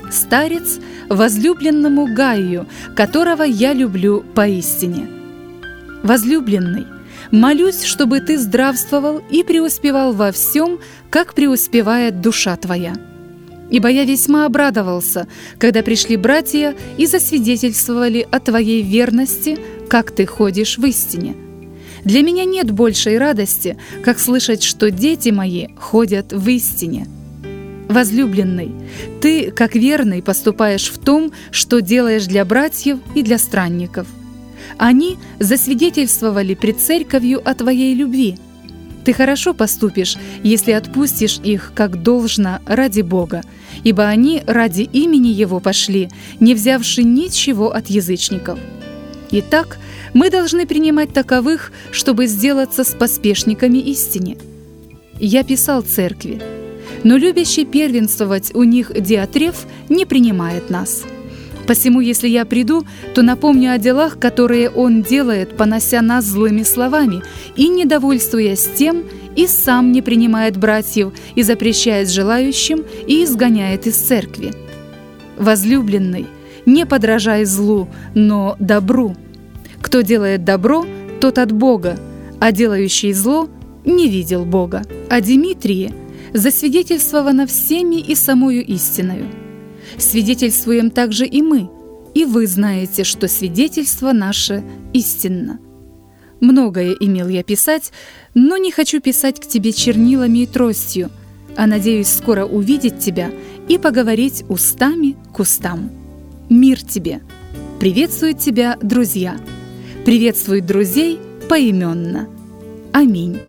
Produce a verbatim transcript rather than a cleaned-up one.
Старец возлюбленному Гаю, которого я люблю поистине. Возлюбленный, молюсь, чтобы ты здравствовал и преуспевал во всем, как преуспевает душа твоя. Ибо я весьма обрадовался, когда пришли братья и засвидетельствовали о твоей верности, как ты ходишь в истине. Для меня нет большей радости, как слышать, что дети мои ходят в истине. Возлюбленный, ты, как верный, поступаешь в том, что делаешь для братьев и для странников. Они засвидетельствовали пред церковью о твоей любви. Ты хорошо поступишь, если отпустишь их, как должно, ради Бога, ибо они ради имени Его пошли, не взявши ничего от язычников. Итак, мы должны принимать таковых, чтобы сделаться споспешниками истине. Я писал церкви, но любящий первенствовать у них Диатреф не принимает нас. Посему, если я приду, то напомню о делах, которые он делает, понося нас злыми словами, и, недовольствуясь тем, и сам не принимает братьев, и запрещает желающим, и изгоняет из церкви. Возлюбленный, не подражай злу, но добру. Кто делает добро, тот от Бога, а делающий зло не видел Бога. О Димитрии засвидетельствовано всеми и самою истиною. Свидетельствуем также и мы, и вы знаете, что свидетельство наше истинно. Многое имел я писать, но не хочу писать к тебе чернилами и тростью, а надеюсь скоро увидеть тебя и поговорить устами к устам. Мир тебе! Приветствуют тебя друзья! Приветствуют друзей поименно. Аминь.